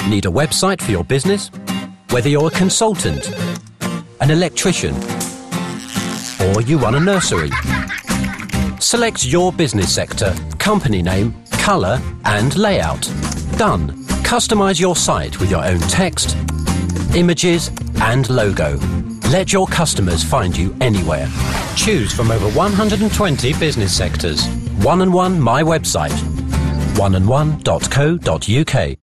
Need a website for your business? Whether you're a consultant, an electrician, or you run a nursery. Select your business sector, company name, colour and layout. Done. Customise your site with your own text, images and logo. Let your customers find you anywhere. Choose from over 120 business sectors. One and One My Website. oneandone.co.uk